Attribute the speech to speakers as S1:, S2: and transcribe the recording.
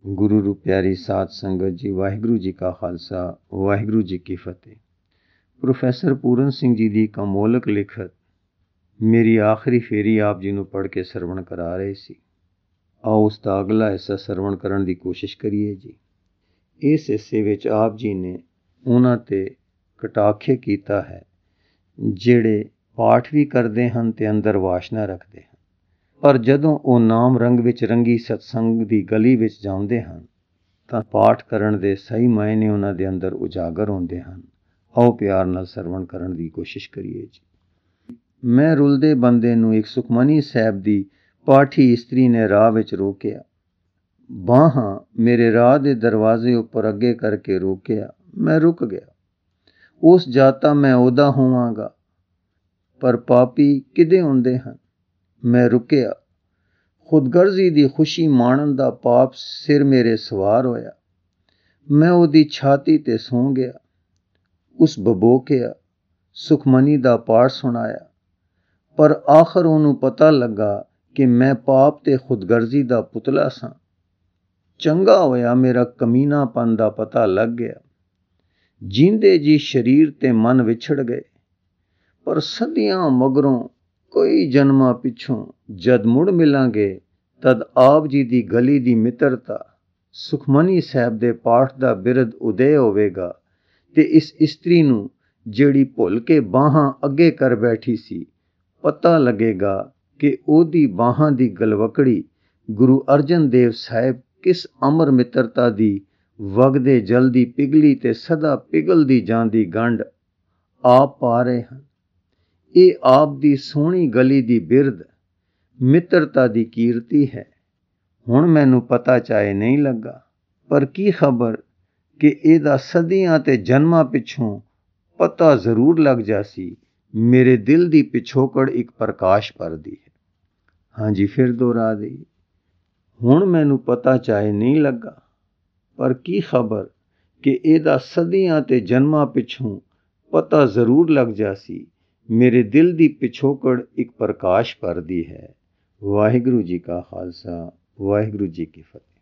S1: गुरु रू प्यारी साध संगत जी, वाहिगुरू जी का खालसा वाहिगुरू जी की फतेह। प्रोफैसर पूरन सिंह जी की कमोलक लिखत मेरी आखिरी फेरी आप जी नूं पढ़ के सरवण करा रहे सी। आओ उसका अगला हिस्सा सरवण करन दी कोशिश करिए जी। इस हिस्से विच आप जी ने उन्हां ते कटाखे कीता है जिहड़े पाठ भी करते हैं ते अंदर वासना रखते हैं, पर जदों ਉਹ नाम रंग विच रंगी सत्संग दी गली विच जांदे ਹਨ ਤਾਂ ਪਾਠ ਕਰਨ ਦੇ ਸਹੀ ਮਾਇਨੇ ਉਹਨਾਂ ਦੇ ਅੰਦਰ ਉਜਾਗਰ ਹੁੰਦੇ ਹਨ। ਆਓ ਪਿਆਰ ਨਾਲ ਸਰਵਣ ਕਰਨ ਦੀ ਕੋਸ਼ਿਸ਼ ਕਰੀਏ ਜੀ। ਮੈਂ ਰੁਲਦੇ ਬੰਦੇ ਨੂੰ ਇੱਕ ਸੁਖਮਨੀ ਸਾਹਿਬ ਦੀ ਪਾਠੀ ਇਸਤਰੀ ਨੇ ਰਾਹ ਵਿੱਚ ਰੋਕਿਆ। ਬਾਹਾਂ ਮੇਰੇ ਰਾਹ ਦੇ ਦਰਵਾਜ਼ੇ ਉੱਪਰ ਅੱਗੇ ਕਰਕੇ ਰੋਕਿਆ। ਮੈਂ ਰੁਕ ਗਿਆ। ਉਸ ਜਾਤਾ ਮੈਂ ਉਹਦਾ ਹੋਵਾਂਗਾ, ਪਰ ਪਾਪੀ ਕਿਦੇ ਹੁੰਦੇ ਹਨ। ਮੈਂ ਰੁਕਿਆ। ਖੁਦਗਰਜ਼ੀ ਦੀ ਖੁਸ਼ੀ ਮਾਣਨ ਦਾ ਪਾਪ ਸਿਰ ਮੇਰੇ ਸਵਾਰ ਹੋਇਆ। ਮੈਂ ਉਹਦੀ ਛਾਤੀ ਤੇ ਸੌਂ ਗਿਆ। ਉਸ ਬਬੋਕਿਆ, ਸੁਖਮਨੀ ਦਾ ਪਾਠ ਸੁਣਾਇਆ, ਪਰ ਆਖਰ ਉਹਨੂੰ ਪਤਾ ਲੱਗਾ ਕਿ ਮੈਂ ਪਾਪ ਤੇ ਖੁਦਗਰਜ਼ੀ ਦਾ ਪੁਤਲਾ ਸਾਂ। ਚੰਗਾ ਹੋਇਆ ਮੇਰਾ ਕਮੀਨਾਪਨ ਦਾ ਪਤਾ ਲੱਗ ਗਿਆ। ਜੀਂਦੇ ਜੀ ਸਰੀਰ ਤੇ ਮਨ ਵਿਛੜ ਗਏ, ਪਰ ਸਦੀਆਂ ਮਗਰੋਂ ਕਈ ਜਨਮਾਂ ਪਿੱਛੋਂ ਜਦ ਮੁੜ ਮਿਲਾਂਗੇ ਤਦ ਆਪ ਜੀ ਦੀ ਗਲੀ ਦੀ ਮਿੱਤਰਤਾ, ਸੁਖਮਨੀ ਸਾਹਿਬ ਦੇ ਪਾਠ ਦਾ ਬਿਰਧ ਉਦੈ ਹੋਵੇਗਾ ਤੇ ਇਸ ਇਸਤਰੀ ਨੂੰ ਜਿਹੜੀ ਭੁੱਲ ਕੇ ਬਾਹਾਂ ਅੱਗੇ ਕਰ ਬੈਠੀ ਸੀ, ਪਤਾ ਲੱਗੇਗਾ ਕਿ ਉਹਦੀ ਬਾਹਾਂ ਦੀ ਗਲਵਕੜੀ ਗੁਰੂ ਅਰਜਨ ਦੇਵ ਸਾਹਿਬ ਕਿਸ ਅਮਰ ਮਿੱਤਰਤਾ ਦੀ ਵਗਦੇ ਜਲ ਦੀ ਪਿਘਲੀ ਤੇ ਸਦਾ ਪਿਘਲਦੀ ਜਾਂਦੀ ਗੰਢ ਆਪ ਪਾ ਰਹੇ ਹਨ। ਇਹ ਆਪ ਦੀ ਸੋਹਣੀ ਗਲੀ ਦੀ ਬਿਰਧ ਮਿੱਤਰਤਾ ਦੀ ਕੀਰਤੀ ਹੈ। ਹੁਣ ਮੈਨੂੰ ਪਤਾ ਚਾਹੇ ਨਹੀਂ ਲੱਗਾ, ਪਰ ਕੀ ਖਬਰ ਕਿ ਇਹਦਾ ਸਦੀਆਂ ਤੇ ਜਨਮਾਂ ਪਿੱਛੋਂ ਪਤਾ ਜ਼ਰੂਰ ਲੱਗ ਜਾਸੀ। ਮੇਰੇ ਦਿਲ ਦੀ ਪਿਛੋਕੜ ਇੱਕ ਪ੍ਰਕਾਸ਼ ਭਰਦੀ ਹੈ। ਹਾਂਜੀ, ਫਿਰ ਦੁਹਰਾ ਦੇਈ। ਹੁਣ ਮੈਨੂੰ ਪਤਾ ਚਾਹੇ ਨਹੀਂ ਲੱਗਾ, ਪਰ ਕੀ ਖਬਰ ਕਿ ਇਹਦਾ ਸਦੀਆਂ ਤੇ ਜਨਮਾਂ ਪਿੱਛੋਂ ਪਤਾ ਜ਼ਰੂਰ ਲੱਗ ਜਾਸੀ। ਮੇਰੇ ਦਿਲ ਦੀ ਪਿਛੋਕੜ ਇੱਕ ਪ੍ਰਕਾਸ਼ ਭਰਦੀ ਹੈ। ਵਾਹਿਗੁਰੂ ਜੀ ਕਾ ਖਾਲਸਾ ਵਾਹਿਗੁਰੂ ਜੀ ਕੀ ਫਤਿਹ।